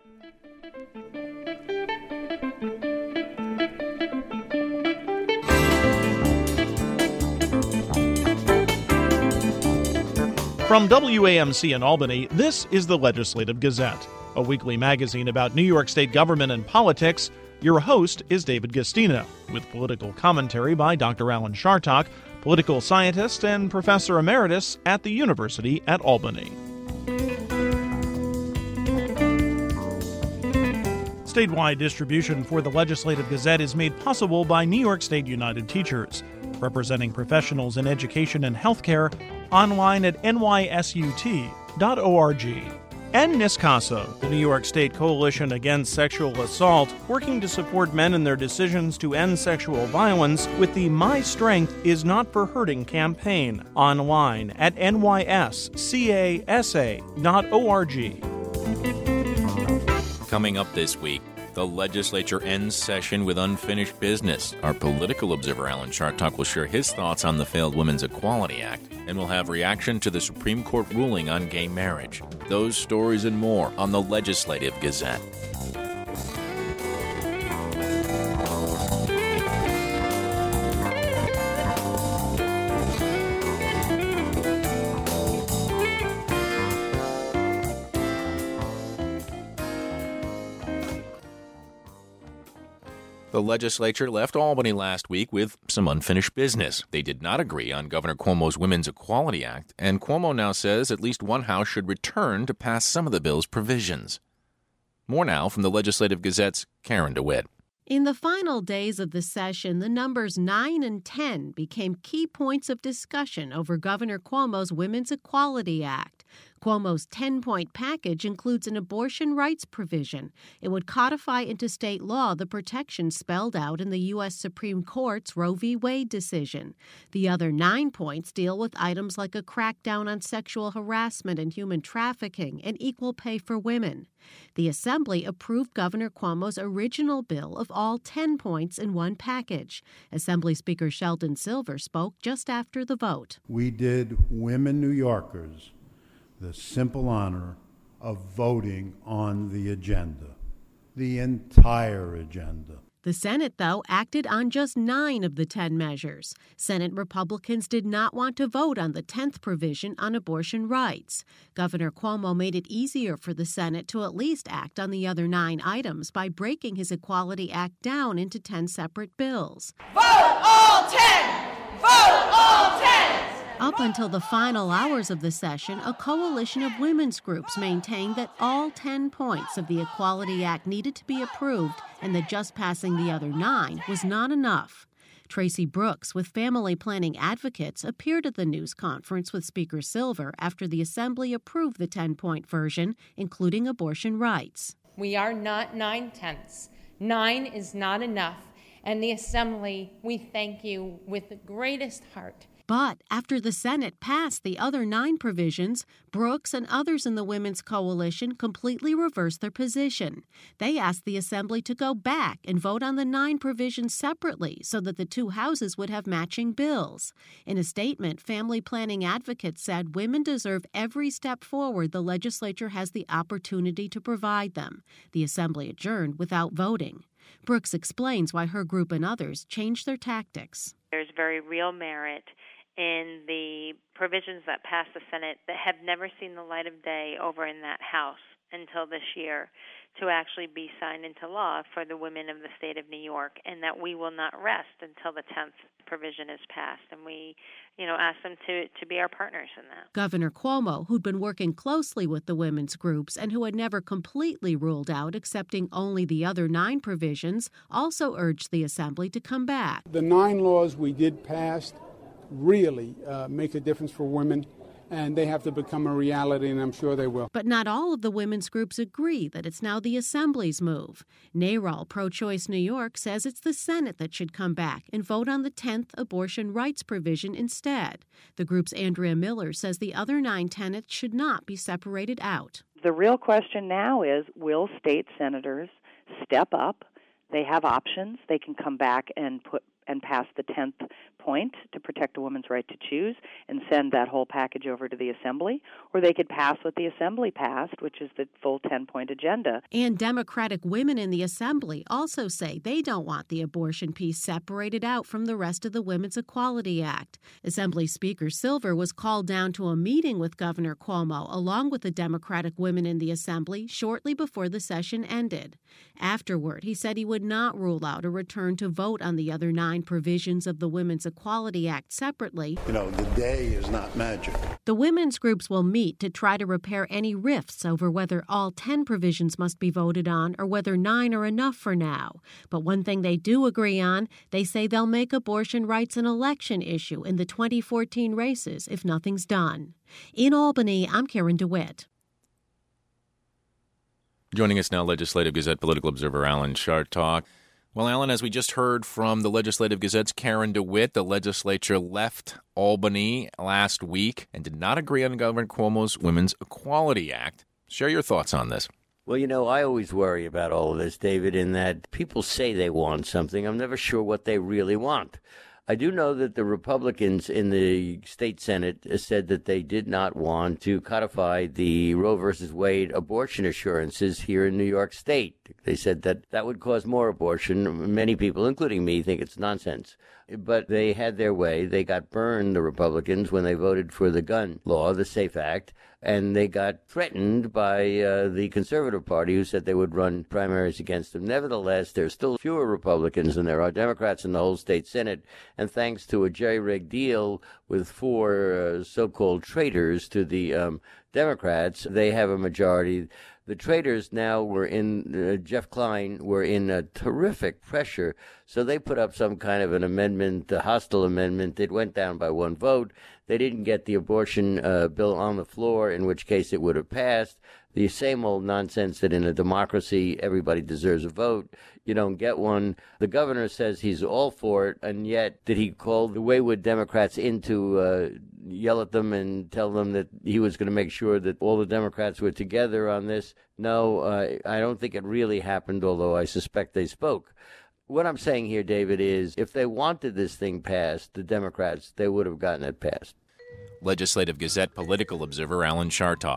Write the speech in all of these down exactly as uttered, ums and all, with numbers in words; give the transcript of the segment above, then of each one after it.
From W A M C in Albany, this is the Legislative Gazette, a weekly magazine about New York State government and politics. Your host is David Gastino, with political commentary by Doctor Alan Chartock, political scientist and professor emeritus at the University at Albany. Statewide distribution for the Legislative Gazette is made possible by New York State United Teachers, representing professionals in education and healthcare, online at N Y S U T dot org. And NISCASA, the New York State Coalition Against Sexual Assault, working to support men in their decisions to end sexual violence with the My Strength Is Not for Hurting campaign, online at N Y S C A S A dot org. Coming up this week, the legislature ends session with unfinished business. Our political observer Alan Chartock will share his thoughts on the failed Women's Equality Act, and we'll have reaction to the Supreme Court ruling on gay marriage. Those stories and more on the Legislative Gazette. The legislature left Albany last week with some unfinished business. They did not agree on Governor Cuomo's Women's Equality Act, and Cuomo now says at least one house should return to pass some of the bill's provisions. More now from the Legislative Gazette's Karen DeWitt. In the final days of the session, the numbers nine and ten became key points of discussion over Governor Cuomo's Women's Equality Act. Cuomo's ten-point package includes an abortion rights provision. It would codify into state law the protections spelled out in the U S Supreme Court's Roe v. Wade decision. The other nine points deal with items like a crackdown on sexual harassment and human trafficking and equal pay for women. The Assembly approved Governor Cuomo's original bill of all ten points in one package. Assembly Speaker Sheldon Silver spoke just after the vote. We did women New Yorkers the simple honor of voting on the agenda, the entire agenda. The Senate, though, acted on just nine of the ten measures. Senate Republicans did not want to vote on the tenth provision on abortion rights. Governor Cuomo made it easier for the Senate to at least act on the other nine items by breaking his Equality Act down into ten separate bills. Vote all ten! Vote all ten! Up until the final hours of the session, a coalition of women's groups maintained that all ten points of the Equality Act needed to be approved and that just passing the other nine was not enough. Tracy Brooks, with Family Planning Advocates, appeared at the news conference with Speaker Silver after the Assembly approved the ten-point version, including abortion rights. We are not nine-tenths. Nine is not enough. And the Assembly, we thank you with the greatest heart. But after the Senate passed the other nine provisions, Brooks and others in the Women's Coalition completely reversed their position. They asked the Assembly to go back and vote on the nine provisions separately so that the two houses would have matching bills. In a statement, Family Planning Advocates said women deserve every step forward the legislature has the opportunity to provide them. The Assembly adjourned without voting. Brooks explains why her group and others changed their tactics. There's very real merit in the provisions that passed the Senate that have never seen the light of day over in that House until this year to actually be signed into law for the women of the state of New York, and that we will not rest until the tenth provision is passed. And we, you know, ask them to, to be our partners in that. Governor Cuomo, who'd been working closely with the women's groups and who had never completely ruled out accepting only the other nine provisions, also urged the Assembly to come back. The nine laws we did pass really uh, make a difference for women, and they have to become a reality, and I'm sure they will. But not all of the women's groups agree that it's now the Assembly's move. NARAL Pro-Choice New York says it's the Senate that should come back and vote on the tenth abortion rights provision instead. The group's Andrea Miller says the other nine tenets should not be separated out. The real question now is, will state senators step up? They have options. They can come back and put and pass the tenth point to protect a woman's right to choose and send that whole package over to the Assembly, or they could pass what the Assembly passed, which is the full ten-point agenda. And Democratic women in the Assembly also say they don't want the abortion piece separated out from the rest of the Women's Equality Act. Assembly Speaker Silver was called down to a meeting with Governor Cuomo along with the Democratic women in the Assembly shortly before the session ended. Afterward, he said he would not rule out a return to vote on the other nine provisions of the Women's Equality Act separately. You know, the day is not magic. The women's groups will meet to try to repair any rifts over whether all ten provisions must be voted on or whether nine are enough for now. But one thing they do agree on, they say they'll make abortion rights an election issue in the twenty fourteen races if nothing's done. In Albany, I'm Karen DeWitt. Joining us now, Legislative Gazette political observer Alan Chartock. Well, Alan, as we just heard from the Legislative Gazette's Karen DeWitt, the legislature left Albany last week and did not agree on Governor Cuomo's Women's Equality Act. Share your thoughts on this. Well, you know, I always worry about all of this, David, in that people say they want something. I'm never sure what they really want. I do know that the Republicans in the state Senate said that they did not want to codify the Roe versus Wade abortion assurances here in New York State. They said that that would cause more abortion. Many people, including me, think it's nonsense. But they had their way. They got burned, the Republicans, when they voted for the gun law, the SAFE Act, and they got threatened by uh, the Conservative Party, who said they would run primaries against them. Nevertheless, there's still fewer Republicans than there are Democrats in the whole state Senate, and thanks to a jerry-rigged deal with four uh, so-called traitors to the um, Democrats, they have a majority. The traitors now were in, uh, Jeff Klein, were in a terrific pressure, so they put up some kind of an amendment, a hostile amendment. It went down by one vote. They didn't get the abortion uh, bill on the floor, in which case it would have passed. The same old nonsense that in a democracy everybody deserves a vote. You don't get one. The governor says he's all for it, and yet did he call the wayward Democrats in to uh, yell at them and tell them that he was going to make sure that all the Democrats were together on this? No, uh, I don't think it really happened, although I suspect they spoke. What I'm saying here, David, is if they wanted this thing passed, the Democrats, they would have gotten it passed. Legislative Gazette political observer Alan Chartock.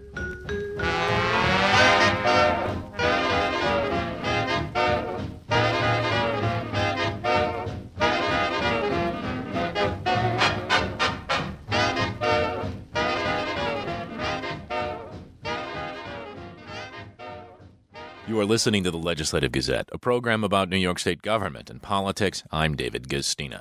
You are listening to the Legislative Gazette, a program about New York State government and politics. I'm David Guistina.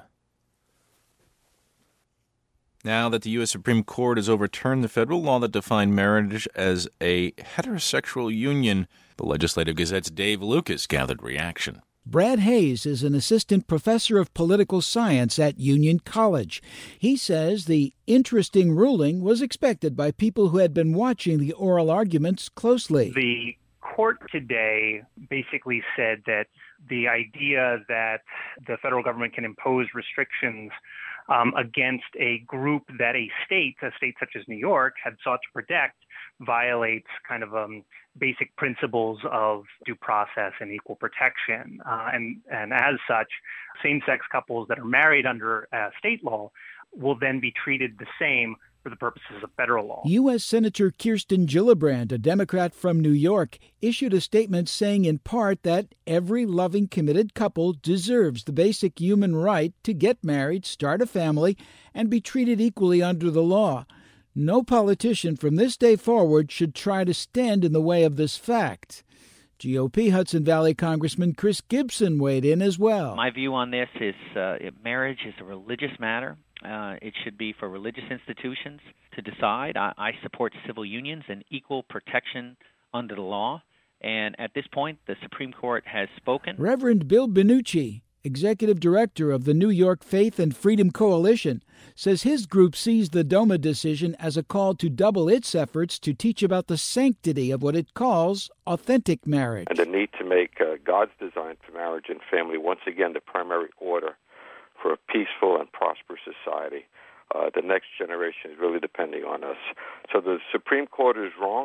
Now that the U S Supreme Court has overturned the federal law that defined marriage as a heterosexual union, the Legislative Gazette's Dave Lucas gathered reaction. Brad Hayes is an assistant professor of political science at Union College. He says the interesting ruling was expected by people who had been watching the oral arguments closely. The court today basically said that the idea that the federal government can impose restrictions um, against a group that a state, a state such as New York, had sought to protect violates kind of um, basic principles of due process and equal protection. Uh, and, and as such, same-sex couples that are married under uh, state law will then be treated the same for the purposes of federal law. U S Senator Kirsten Gillibrand, a Democrat from New York, issued a statement saying in part that every loving, committed couple deserves the basic human right to get married, start a family, and be treated equally under the law. No politician from this day forward should try to stand in the way of this fact. G O P Hudson Valley Congressman Chris Gibson weighed in as well. My view on this is uh, marriage is a religious matter. Uh, it should be for religious institutions to decide. I, I support civil unions and equal protection under the law. And at this point, the Supreme Court has spoken. Reverend Bill Benucci, executive director of the New York Faith and Freedom Coalition, says his group sees the DOMA decision as a call to double its efforts to teach about the sanctity of what it calls authentic marriage. And the need to make uh, God's design for marriage and family once again the primary order for a peaceful and prosperous society. Uh, the next generation is really depending on us. So the Supreme Court is wrong.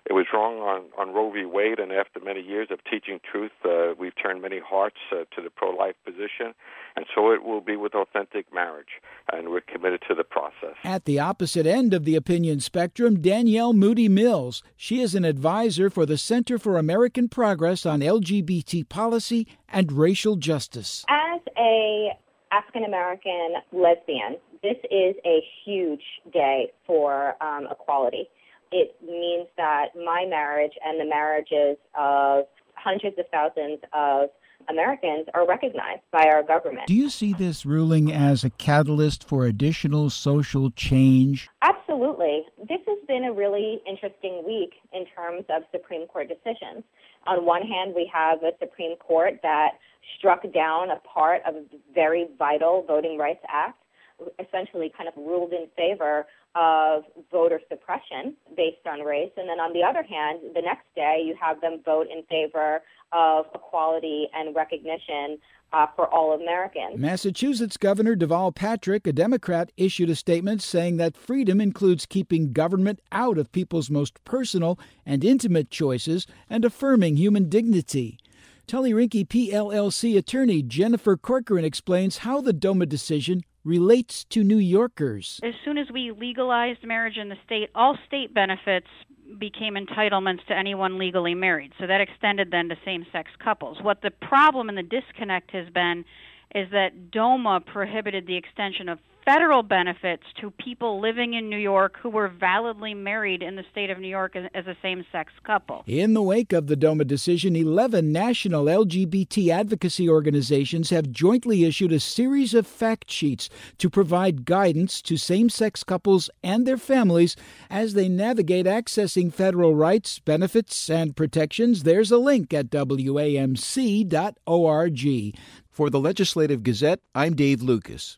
It was wrong on, on Roe v. Wade, and after many years of teaching truth, uh, we've turned many hearts uh, to the pro-life position, and so it will be with authentic marriage, and we're committed to the process. At the opposite end of the opinion spectrum, Danielle Moody Mills. She is an advisor for the Center for American Progress on L G B T policy and racial justice. As a African-American lesbian, this is a huge day for um, equality. It means that my marriage and the marriages of hundreds of thousands of Americans are recognized by our government. Do you see this ruling as a catalyst for additional social change? Absolutely. This has been a really interesting week in terms of Supreme Court decisions. On one hand, we have a Supreme Court that struck down a part of a very vital Voting Rights Act, essentially kind of ruled in favor of voter suppression based on race. And then on the other hand, the next day you have them vote in favor of equality and recognition uh, for all Americans. Massachusetts Governor Deval Patrick, a Democrat, issued a statement saying that freedom includes keeping government out of people's most personal and intimate choices and affirming human dignity. Tully Rinke P L L C attorney Jennifer Corcoran explains how the DOMA decision relates to New Yorkers. As soon as we legalized marriage in the state, all state benefits became entitlements to anyone legally married. So that extended then to same-sex couples. What the problem and the disconnect has been is that DOMA prohibited the extension of federal benefits to people living in New York who were validly married in the state of New York as a same-sex couple. In the wake of the DOMA decision, eleven national L G B T advocacy organizations have jointly issued a series of fact sheets to provide guidance to same-sex couples and their families as they navigate accessing federal rights, benefits, and protections. There's a link at W A M C dot org. For the Legislative Gazette, I'm Dave Lucas.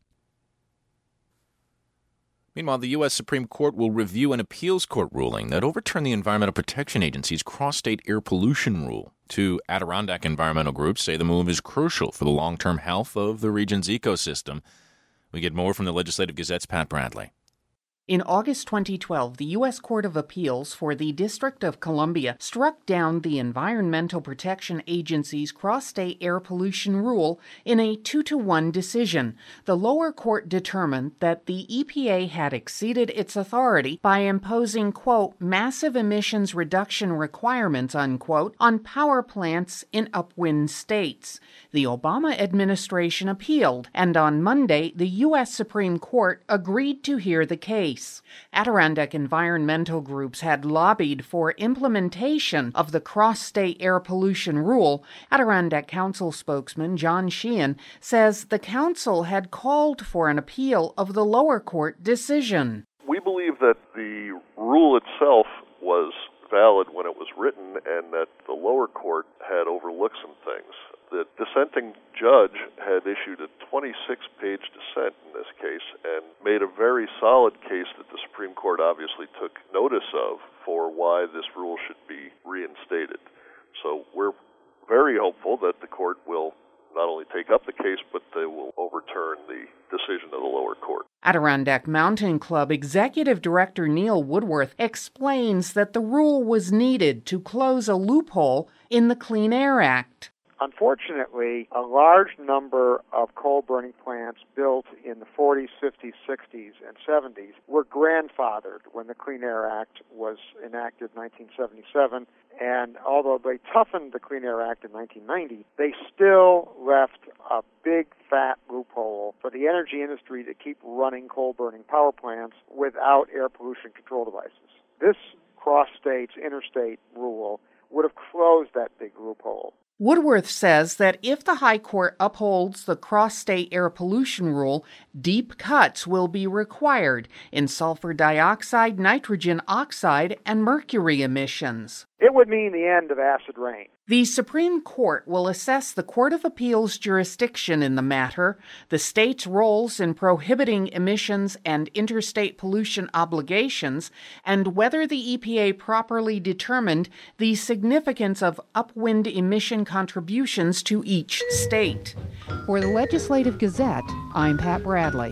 Meanwhile, the U S Supreme Court will review an appeals court ruling that overturned the Environmental Protection Agency's cross-state air pollution rule. Two Adirondack environmental groups say the move is crucial for the long-term health of the region's ecosystem. We get more from the Legislative Gazette's Pat Bradley. In August twenty twelve, the U S Court of Appeals for the District of Columbia struck down the Environmental Protection Agency's cross-state air pollution rule in a two to one decision. The lower court determined that the E P A had exceeded its authority by imposing, quote, massive emissions reduction requirements, unquote, on power plants in upwind states. The Obama administration appealed, and on Monday, the U S Supreme Court agreed to hear the case. Adirondack environmental groups had lobbied for implementation of the cross-state air pollution rule. Adirondack Council spokesman John Sheehan says the council had called for an appeal of the lower court decision. We believe that the rule itself was valid when it was written and that the lower court had overlooked some things. The dissenting judge had issued a twenty-six page dissent in this case and made a very solid case that the Supreme Court obviously took notice of for why this rule should be reinstated. So we're very hopeful that the court will not only take up the case, but they will overturn the decision of the lower court. Adirondack Mountain Club Executive Director Neil Woodworth explains that the rule was needed to close a loophole in the Clean Air Act. Unfortunately, a large number of coal-burning plants built in the forties, fifties, sixties, and seventies were grandfathered when the Clean Air Act was enacted in nineteen seventy-seven. And although they toughened the Clean Air Act in nineteen ninety, they still left a big, fat loophole for the energy industry to keep running coal-burning power plants without air pollution control devices. This cross-states, interstate rule would have closed that big loophole. Woodworth says that if the High Court upholds the cross-state air pollution rule, deep cuts will be required in sulfur dioxide, nitrogen oxide, and mercury emissions. It would mean the end of acid rain. The Supreme Court will assess the Court of Appeals' jurisdiction in the matter, the state's roles in prohibiting emissions and interstate pollution obligations, and whether the E P A properly determined the significance of upwind emission contributions to each state. For the Legislative Gazette, I'm Pat Bradley.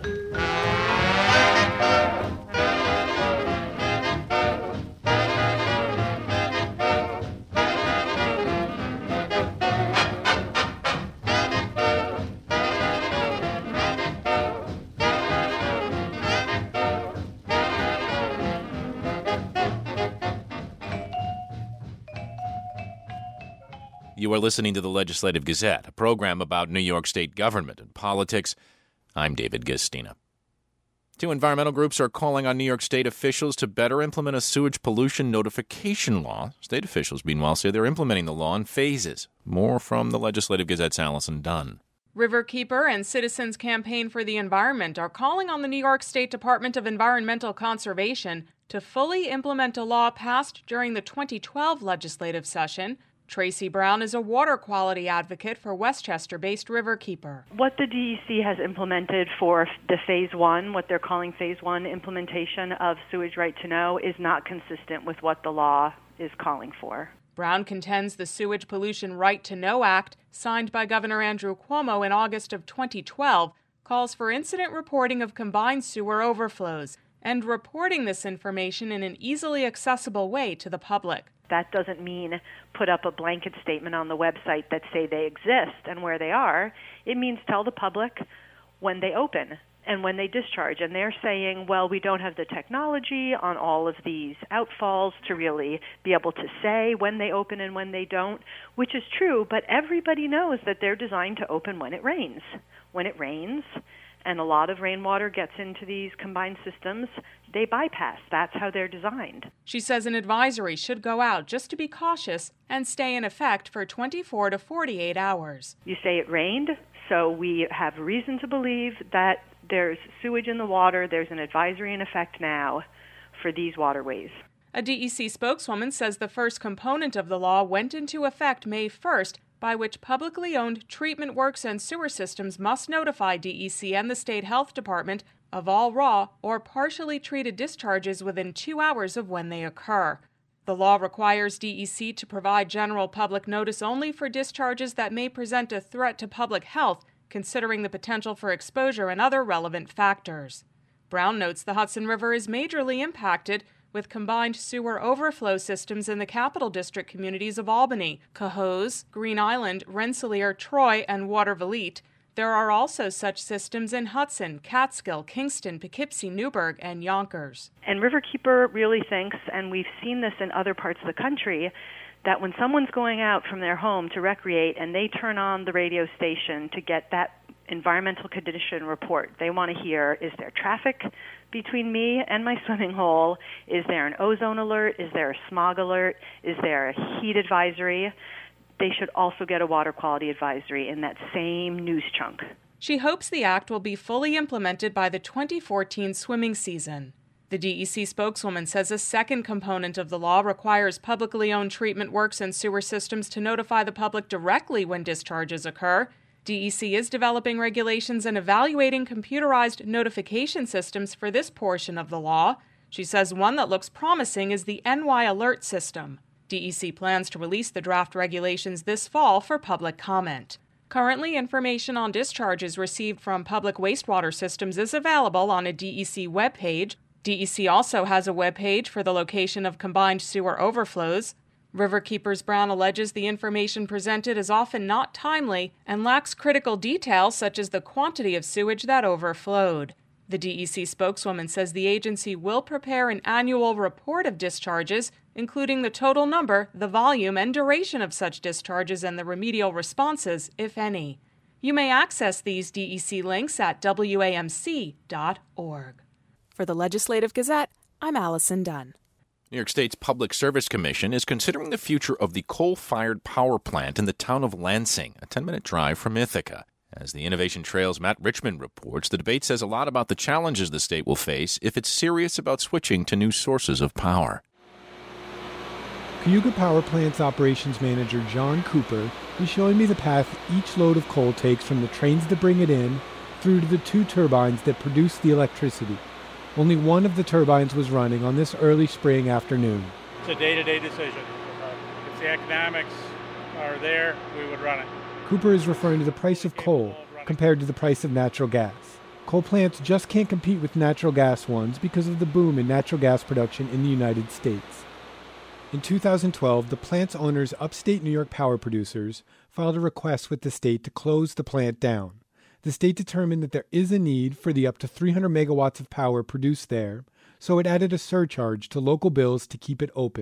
You are listening to the Legislative Gazette, a program about New York State government and politics. I'm David Gastina. Two environmental groups are calling on New York State officials to better implement a sewage pollution notification law. State officials, meanwhile, say they're implementing the law in phases. More from the Legislative Gazette's Allison Dunn. Riverkeeper and Citizens Campaign for the Environment are calling on the New York State Department of Environmental Conservation to fully implement a law passed during the twenty twelve legislative session. Tracy Brown is a water quality advocate for Westchester-based Riverkeeper. What the D E C has implemented for the phase one, what they're calling phase one implementation of sewage right to know, is not consistent with what the law is calling for. Brown contends the Sewage Pollution Right to Know Act, signed by Governor Andrew Cuomo in August of twenty twelve, calls for incident reporting of combined sewer overflows and reporting this information in an easily accessible way to the public. That doesn't mean put up a blanket statement on the website that say they exist and where they are. It means tell the public when they open and when they discharge. And they're saying, well, we don't have the technology on all of these outfalls to really be able to say when they open and when they don't, which is true, but everybody knows that they're designed to open when it rains. When it rains, and a lot of rainwater gets into these combined systems, they bypass. That's how they're designed. She says an advisory should go out just to be cautious and stay in effect for twenty-four to forty-eight hours. You say it rained, so we have reason to believe that there's sewage in the water. There's an advisory in effect now for these waterways. A D E C spokeswoman says the first component of the law went into effect May first, by which publicly owned treatment works and sewer systems must notify D E C and the State Health Department of all raw or partially treated discharges within two hours of when they occur. The law requires D E C to provide general public notice only for discharges that may present a threat to public health, considering the potential for exposure and other relevant factors. Brown notes the Hudson River is majorly impacted, with combined sewer overflow systems in the Capital District communities of Albany, Cohoes, Green Island, Rensselaer, Troy, and Watervliet. There are also such systems in Hudson, Catskill, Kingston, Poughkeepsie, Newburgh, and Yonkers. And Riverkeeper really thinks, and we've seen this in other parts of the country, that when someone's going out from their home to recreate and they turn on the radio station to get that environmental condition report, they want to hear, is there traffic between me and my swimming hole? Is there an ozone alert? Is there a smog alert? Is there a heat advisory? They should also get a water quality advisory in that same news chunk. She hopes the act will be fully implemented by the twenty fourteen swimming season. The D E C spokeswoman says a second component of the law requires publicly owned treatment works and sewer systems to notify the public directly when discharges occur. D E C is developing regulations and evaluating computerized notification systems for this portion of the law. She says one that looks promising is the N Y Alert system. D E C plans to release the draft regulations this fall for public comment. Currently, information on discharges received from public wastewater systems is available on a D E C webpage. D E C also has a webpage for the location of combined sewer overflows. Riverkeeper's Brown alleges the information presented is often not timely and lacks critical details such as the quantity of sewage that overflowed. The D E C spokeswoman says the agency will prepare an annual report of discharges, including the total number, the volume, and duration of such discharges and the remedial responses, if any. You may access these D E C links at W A M C dot org. For the Legislative Gazette, I'm Allison Dunn. New York State's Public Service Commission is considering the future of the coal-fired power plant in the town of Lansing, a ten-minute drive from Ithaca. As the Innovation Trail's Matt Richmond reports, the debate says a lot about the challenges the state will face if it's serious about switching to new sources of power. Cayuga Power Plant's operations manager, John Cooper, is showing me the path each load of coal takes from the trains that bring it in through to the two turbines that produce the electricity. Only one of the turbines was running on this early spring afternoon. It's a day-to-day decision. If the economics are there, we would run it. Cooper is referring to the price of coal compared to the price of natural gas. Coal plants just can't compete with natural gas ones because of the boom in natural gas production in the United States. In two thousand twelve, the plant's owners, Upstate New York Power Producers, filed a request with the state to close the plant down. The state determined that there is a need for the up to three hundred megawatts of power produced there, so it added a surcharge to local bills to keep it open.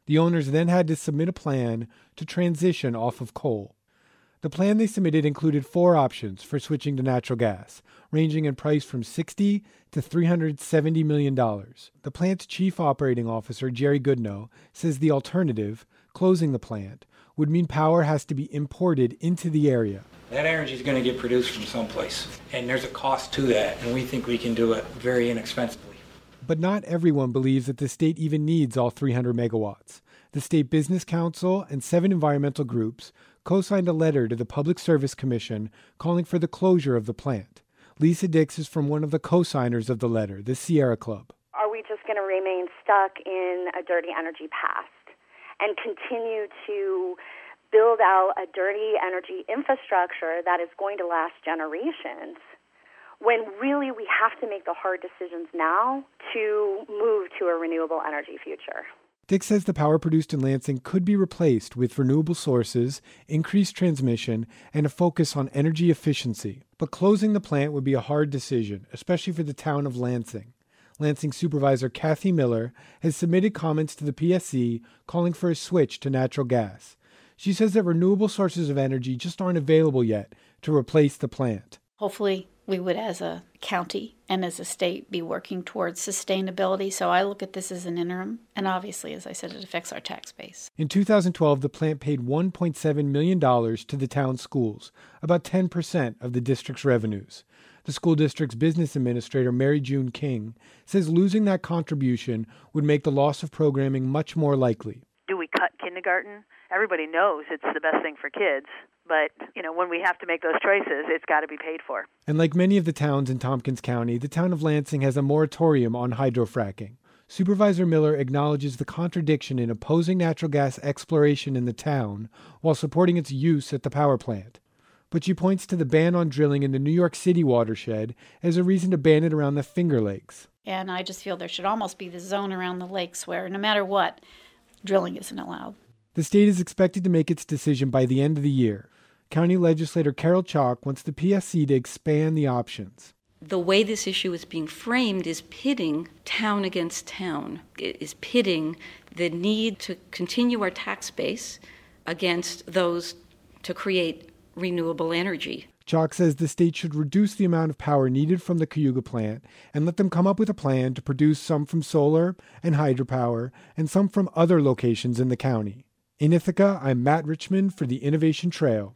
The owners then had to submit a plan to transition off of coal. The plan they submitted included four options for switching to natural gas, ranging in price from sixty to three hundred seventy million dollars. The plant's chief operating officer, Jerry Goodnow, says the alternative, closing the plant, would mean power has to be imported into the area. That energy is going to get produced from someplace, and there's a cost to that, and we think we can do it very inexpensively. But not everyone believes that the state even needs all three hundred megawatts. The State Business Council and seven environmental groups co-signed a letter to the Public Service Commission calling for the closure of the plant. Lisa Dix is from one of the co-signers of the letter, the Sierra Club. Are we just going to remain stuck in a dirty energy past and continue to build out a dirty energy infrastructure that is going to last generations, when really we have to make the hard decisions now to move to a renewable energy future? Dick says the power produced in Lansing could be replaced with renewable sources, increased transmission, and a focus on energy efficiency. But closing the plant would be a hard decision, especially for the town of Lansing. Lansing Supervisor Kathy Miller has submitted comments to the P S C calling for a switch to natural gas. She says that renewable sources of energy just aren't available yet to replace the plant. Hopefully, we would, as a county and as a state, be working towards sustainability. So I look at this as an interim. And obviously, as I said, it affects our tax base. In two thousand twelve, the plant paid one point seven million dollars to the town's schools, about ten percent of the district's revenues. The school district's business administrator, Mary June King, says losing that contribution would make the loss of programming much more likely. Do we cut kindergarten? Everybody knows it's the best thing for kids. But, you know, when we have to make those choices, it's got to be paid for. And like many of the towns in Tompkins County, the town of Lansing has a moratorium on hydrofracking. Supervisor Miller acknowledges the contradiction in opposing natural gas exploration in the town while supporting its use at the power plant. But she points to the ban on drilling in the New York City watershed as a reason to ban it around the Finger Lakes. And I just feel there should almost be the zone around the lakes where, no matter what, drilling isn't allowed. The state is expected to make its decision by the end of the year. County legislator Carol Chalk wants the P S C to expand the options. The way this issue is being framed is pitting town against town. It is pitting the need to continue our tax base against those to create renewable energy. Chalk says the state should reduce the amount of power needed from the Cayuga plant and let them come up with a plan to produce some from solar and hydropower and some from other locations in the county. In Ithaca, I'm Matt Richmond for the Innovation Trail.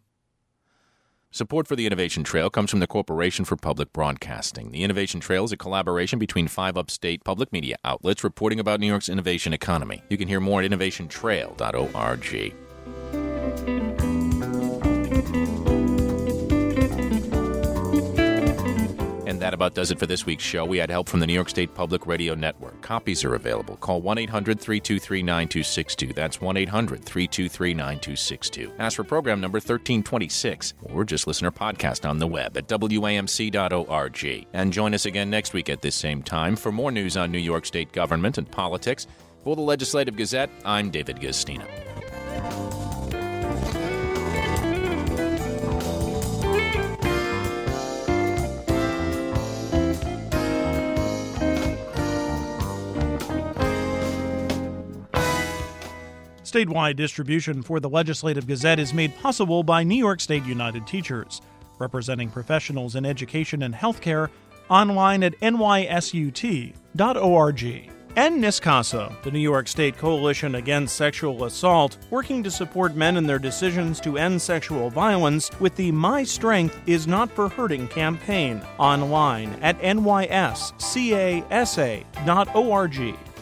Support for the Innovation Trail comes from the Corporation for Public Broadcasting. The Innovation Trail is a collaboration between five upstate public media outlets reporting about New York's innovation economy. You can hear more at innovation trail dot org. And that about does it for this week's show. We had help from the New York State Public Radio Network. Copies are available. Call one eight hundred three two three nine two six two. That's one eight hundred three two three nine two six two. Ask for program number thirteen twenty-six, or just listen or podcast on the web at W A M C dot org. And join us again next week at this same time for more news on New York State government and politics. For the Legislative Gazette, I'm David Gustina. Statewide distribution for the Legislative Gazette is made possible by New York State United Teachers, representing professionals in education and healthcare, online at N Y S U T dot org. And NISCASA, the New York State Coalition Against Sexual Assault, working to support men in their decisions to end sexual violence with the My Strength Is Not for Hurting campaign, online at N Y S C A S A dot org.